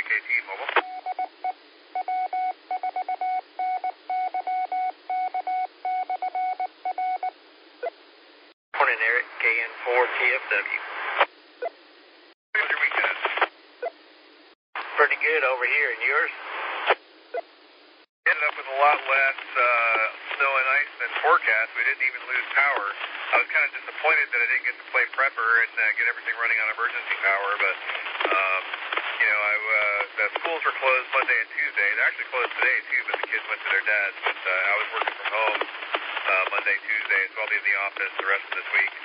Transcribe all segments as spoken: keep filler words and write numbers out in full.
K T Mobile. Morning, Eric. K N four T F W. How was your weekend? Pretty good over here, and yours? Ended up with a lot less uh, snow and ice than forecast. We didn't even lose power. I was kind of disappointed that I didn't get to play prepper and uh, get everything running on emergency power, but um, you know, I, uh, the schools were closed Monday and Tuesday. They're actually closed today too, but the kids went to their dads. But uh, I was working from home uh, Monday, Tuesday, so I'll be in the office the rest of this week.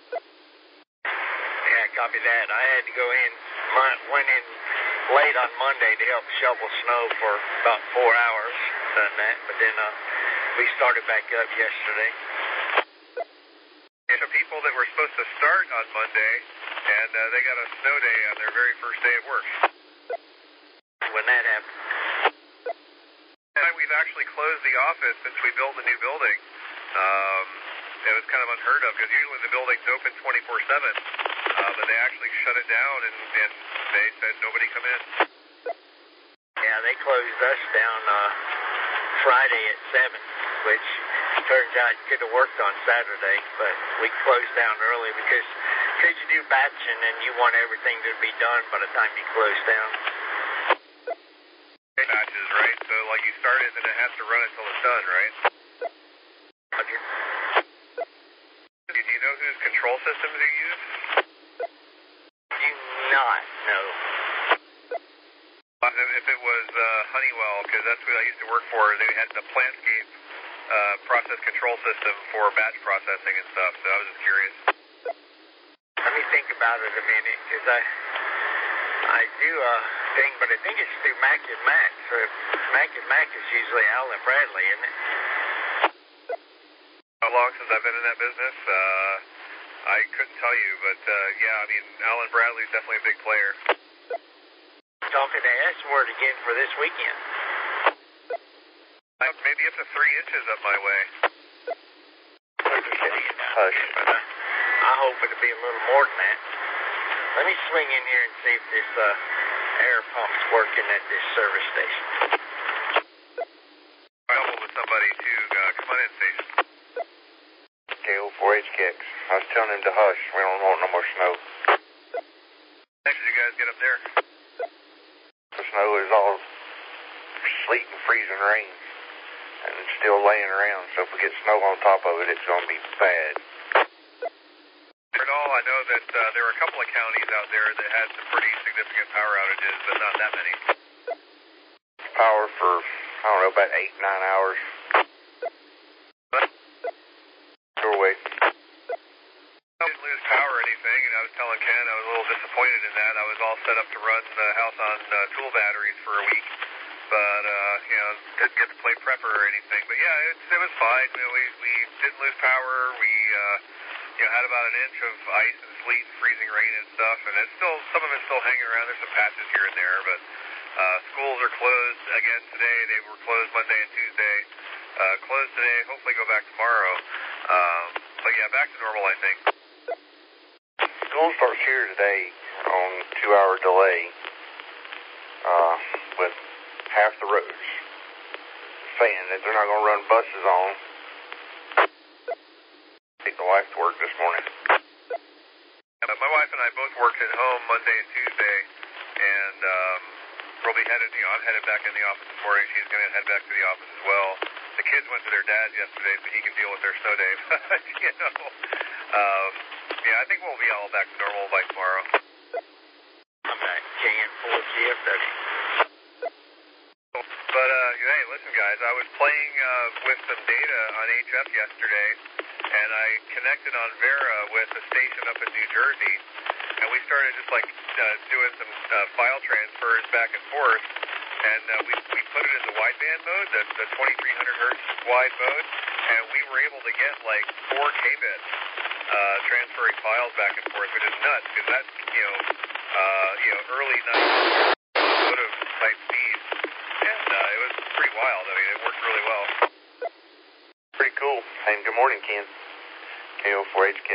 Yeah, copy that. I had to go in, went in late on Monday to help shovel snow for about four hours, done that, but then uh, we started back up yesterday. And the people that were supposed to start on Monday, and uh, they got a snow day on their very first day of work. When that happened. And we've actually closed the office since we built the new building. Um, it was kind of unheard of, because usually the building's open twenty-four seven, uh, but they actually shut it down, and, and they said nobody come in. Yeah, they closed us down uh, Friday at seven, which turns out you could have worked on Saturday, but we closed down early because because you do batching and you want everything to be done by the time you close down. Batches, right? So like you start it and it has to run until it's done, right? Roger. Do you know whose control systems you use? Do not know. If it was uh, Honeywell, because that's what I used to work for, they had the Plantscape uh, process control system for batch processing and stuff, so I was just curious. Let me think about it a minute, because I I do a thing, but I think it's through Mac and Mac. So Mac and Mac is usually Allen Bradley, isn't it? How long since I've been in that business? Uh, I couldn't tell you, but uh, yeah, I mean, Allen Bradley's definitely a big player. Talking to S-Word again for this weekend. Uh, maybe up to three inches up my way. Hush. But, uh, I hope it'll be a little more than that. Let me swing in here and see if this uh, air pump's working at this service station. I doubled with somebody too. Uh, come on in, station. K O four H K X. I was telling him to hush. We don't want no more snow. Thanks, did you guys get up there? The snow is all sleet and freezing rain. And it's still laying around, so if we get snow on top of it, it's going to be bad. At all, I know that uh, there were a couple of counties out there that had some pretty significant power outages, but not that many. Power for, I don't know, about eight, nine hours. Sure way. I didn't lose power or anything, and I was telling Ken I was a little disappointed in that. I was all set up to run the house on uh, tool batteries for a week, but, uh, you know, didn't get to play prepper or anything. But yeah, it, it was fine. You know, we, we didn't lose power. We, uh, you know, had about an inch of ice and sleet and freezing rain and stuff, and it's still, some of it's still hanging around. There's some patches here and there, but uh, schools are closed again today. They were closed Monday and Tuesday. Uh, closed today, hopefully go back tomorrow. Um, but yeah, back to normal, I think. School starts here today on two-hour delay uh, with half the roads, saying that they're not going to run buses on. Take the wife to work this morning. Uh, my wife and I both worked at home Monday and Tuesday, and um, we'll be headed, you know, I'm headed back in the office this morning. She's going to head back to the office as well. The kids went to their dads yesterday so he can deal with their snow day, but, you know, um, yeah, I think we'll be all back to normal by tomorrow. I'm back, K N four T F W. But, uh, hey, listen, guys, I was playing uh, with some data on H F yesterday, and I connected on Vera with a station up in New Jersey, and we started just, like, uh, doing some uh, file transfers back and forth, and uh, we, we put it in the wideband mode, the, the twenty-three hundred hertz wide mode, and we were able to get, like, four K bits uh, transferring files back and forth, which is nuts, because that's, you know, uh, you know, early nineties automotive type speed. And uh, it was pretty wild. I mean, it worked really well. Pretty cool. And good morning, Ken. K O four H K.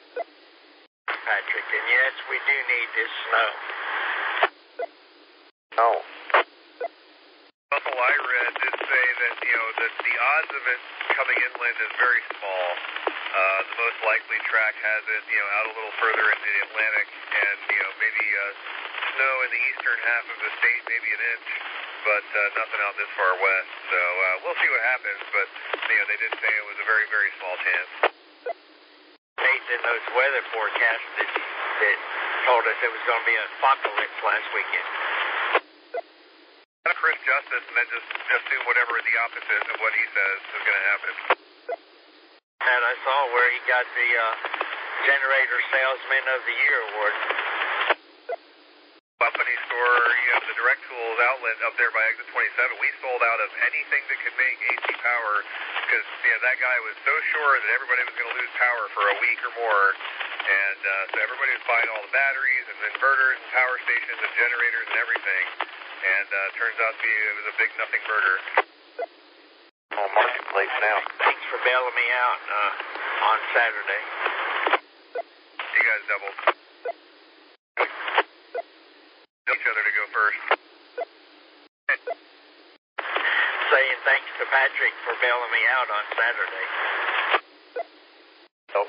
Patrick, and yes, we do need this snow. Oh. Russell I read did say that, you know, that the odds of it coming inland is very small. Uh, the most likely track has it, you know, out a little further into the Atlantic, and, you know, maybe uh, snow in the eastern half of the state, maybe an inch, but uh, nothing out this far west. So uh, we'll see what happens, but, you know, they did say it was a very, very small chance. States in those weather forecasts that, that told us it was going to be an apocalypse last weekend. Chris Justice, and then just assume whatever the opposite of what he says is going to happen. And I saw where he got the uh, Generator Salesman of the Year award. Company store, you know, the Direct Tools outlet up there by exit twenty-seven, we sold out of anything that could make A C power because, you know, that guy was so sure that everybody was going to lose power for a week or more. And uh, so everybody was buying all the batteries and inverters and power stations and generators and everything. And uh, turns out to be, it was a big nothing burger. On Marketplace now. Thanks for bailing me out uh, on Saturday. You guys doubled. Each other to go first. Saying thanks to Patrick for bailing me out on Saturday. Nope.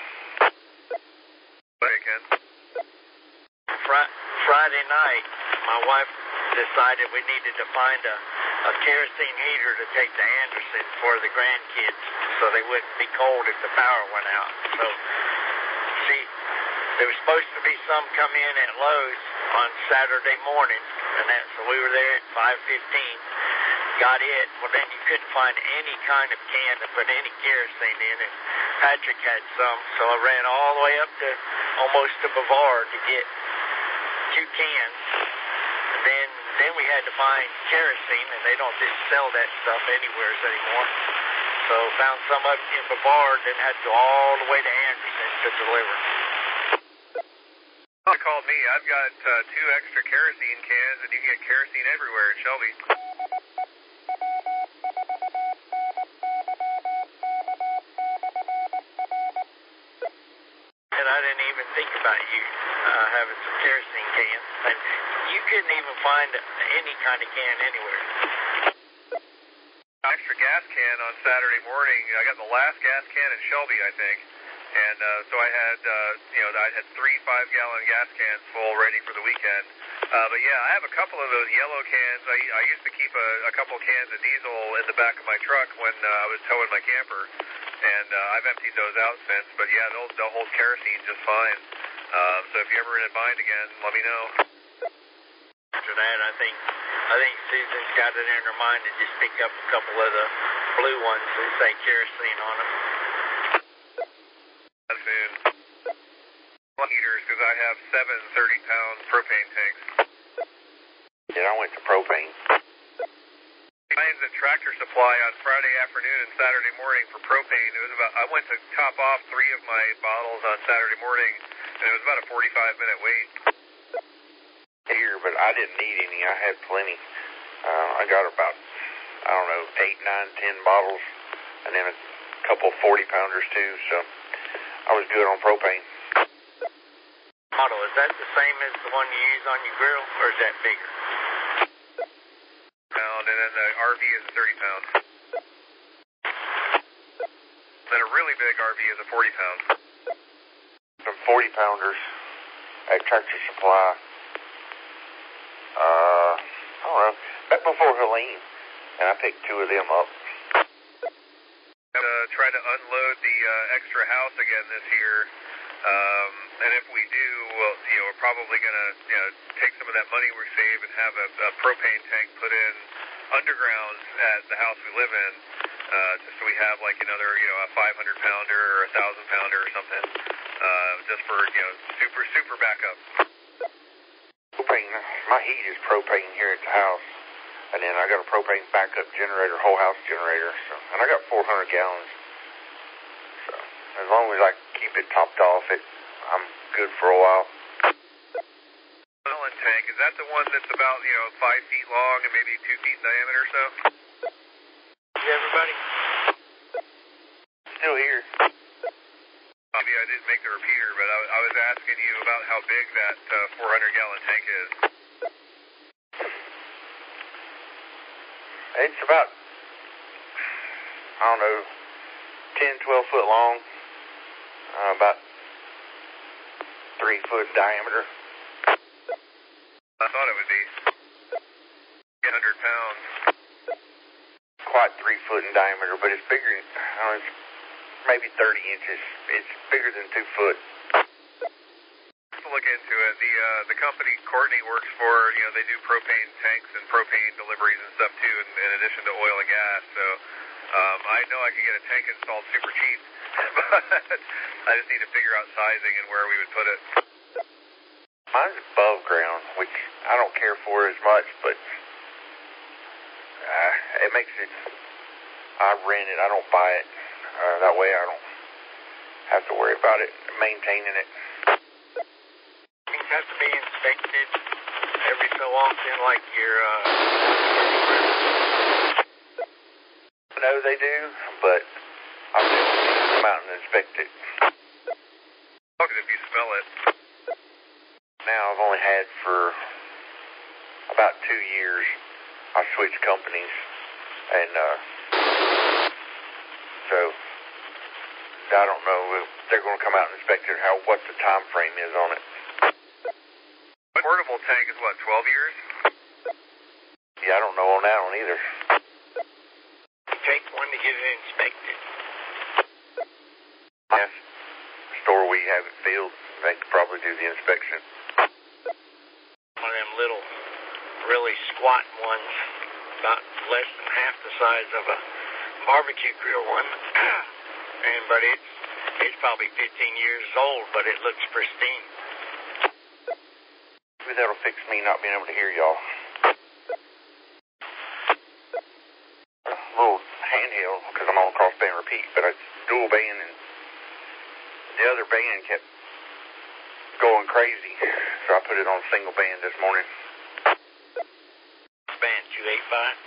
Hey, Ken. Fri- Friday night, my wife decided we needed to find a, a kerosene heater to take to Anderson for the grandkids so they wouldn't be cold if the power went out. So, see, there was supposed to be some come in at Lowe's on Saturday morning, and that, so we were there at five fifteen, got it. Well, then you couldn't find any kind of can to put any kerosene in, and Patrick had some, so I ran all the way up to almost to Bavard to get two cans. And then then we had to find kerosene, and they don't just sell that stuff anywhere anymore. So found some up in Bavard, then had to go all the way to Anderson to deliver. They called me. I've got uh, two extra kerosene cans, and you can get kerosene everywhere in Shelby. And I didn't even think about you uh, having some kerosene cans. And you couldn't even find any kind of can anywhere. Extra gas can on Saturday morning. I got the last gas can in Shelby, I think. And uh, so I had, uh, you know, I had three five-gallon gas cans full ready for the weekend. Uh, but yeah, I have a couple of those yellow cans. I, I used to keep a, a couple cans of diesel in the back of my truck when uh, I was towing my camper. And uh, I've emptied those out since. But yeah, they'll, they'll hold kerosene just fine. Um, so if you're ever in a bind again, let me know. After that, I think I think Susan's got it in her mind to just pick up a couple of the blue ones that say kerosene on them. Soon. Heaters, because I have seven thirty-pound propane tanks. Yeah, I went to propane. Lines at Tractor Supply on Friday afternoon and Saturday morning for propane. It was about. I went to top off three of my bottles on Saturday morning, and it was about a forty-five minute wait. Here, but I didn't need any. I had plenty. Uh, I got about, I don't know, eight, nine, ten bottles, and then a couple forty pounders too. So I was good on propane. Model, is that the same as the one you use on your grill, or is that bigger? Pound, and then the R V is a thirty pound. Then a really big R V is a forty pound. Some forty pounders at Tractor Supply. Uh, I don't know, back before Helene, and I picked two of them up. Uh, try to unload the uh, extra house again this year, um, and if we do, well, you know, we're probably going to, you know, take some of that money we save and have a, a propane tank put in underground at the house we live in, uh, just so we have like another, you know, a five hundred pounder or a thousand pounder or something, uh, just for, you know, super super backup. Propane, my heat is propane here at the house, and then I got a propane backup generator, whole house generator, so, and I got four hundred gallons. So as long as I keep it topped off, it I'm good for a while. Melon tank, is that the one that's about, you know, five feet long and maybe two feet in diameter or so? Is everybody? Still here. Maybe I didn't make the repeater, but I, I was asking you about how big that uh, four hundred gallon tank is. It's about, I don't know, ten, twelve foot long, uh, about three foot diameter. I thought it would be one hundred pounds. Quite three foot in diameter, but it's bigger, I don't know, it's maybe thirty inches. It's bigger than two foot. To look into it, the uh, the company Courtney works for, you know, they do propane tanks and propane deliveries and stuff too, in, in addition to oil and gas. So um, I know I could get a tank installed super cheap, but I just need to figure out sizing and where we would put it. Mine's above ground, which I don't care for as much, but uh, it makes it, I rent it, I don't buy it. Uh, that way I don't have to worry about it, maintaining it. Things have to be inspected every so often, like your, uh... No, they do, but I'll just come out and inspect it. Look if you smell it. Now I've only had for about two years. I switched companies, and uh, so I don't know if they're going to come out and inspect it. How what the time frame is on it? A portable tank is what, twelve years? Yeah, I don't know on that one either. Take one to get it inspected. Yeah, store we have it filled. They could probably do the inspection. One of them little, really squat ones, about less than half the size of a barbecue grill one. and but it's it's probably fifteen years old, but it looks pristine. Maybe that'll fix me not being able to hear y'all. A little handheld, because I'm on crossband repeat, but I dual band, and the other band kept going crazy, so I put it on single band this morning. Band two eighty-five.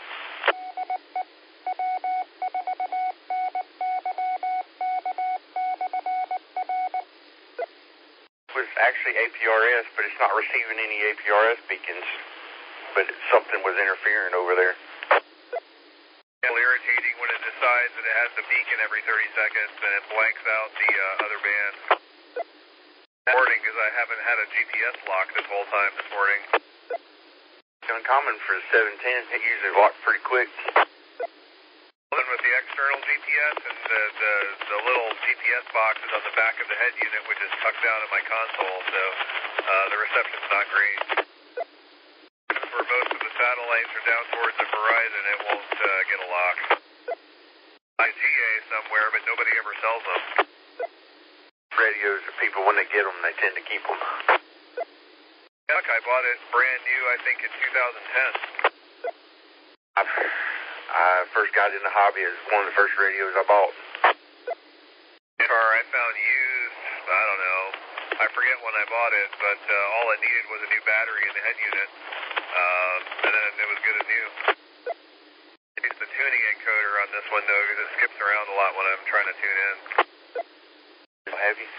It was actually A P R S, but it's not receiving any A P R S beacons, but something was interfering over there. A little irritating when it decides that it has the beacon every thirty seconds and it blanks out the uh, other band. Morning, because I haven't had a G P S lock this whole time this morning. It's uncommon for the seven ten. It usually locks pretty quick. And with the external G P S and the, the, the little G P S box is on the back of the head unit, which is tucked down in my console, so uh, the reception's not great. Where most of the satellites are down towards the horizon, it won't uh, get a lock. I G A somewhere, but nobody ever sells them. Radios are people, when they get them, they tend to keep them. Heck, I bought it brand new, I think, in two thousand ten. I, I first got in the hobby. It was one of the first radios I bought. Car I found used, I don't know, I forget when I bought it, but uh, all it needed was a new battery in the head unit, um, and then it was good as new. I use the tuning encoder on this one, though, because it skips around a lot when I'm trying to tune in. Have you?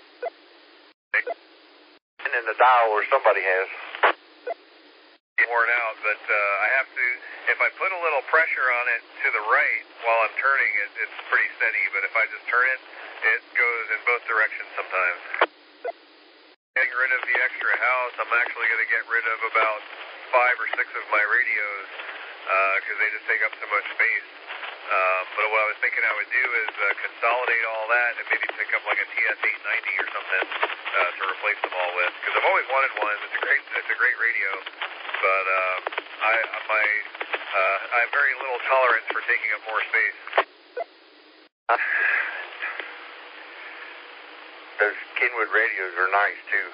And then the dial where somebody has. Worn out, but uh, I have to, if I put a little pressure on it to the right while I'm turning it, it's pretty steady, but if I just turn it, it goes in both directions sometimes. Getting rid of the extra house, I'm actually going to get rid of about five or six of my radios, because uh, they just take up so much space. Um, but what I was thinking I would do is uh, consolidate all that and maybe pick up like a T S eight ninety or something uh, to replace them all with. Because I've always wanted one. It's a great, it's a great radio, but uh, I my uh, I have very little tolerance for taking up more space. Those Kenwood radios are nice too.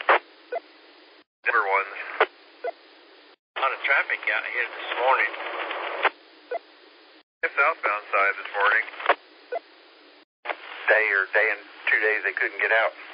Newer ones. A lot of traffic out here this morning. Southbound side this morning. Day or day and two days they couldn't get out.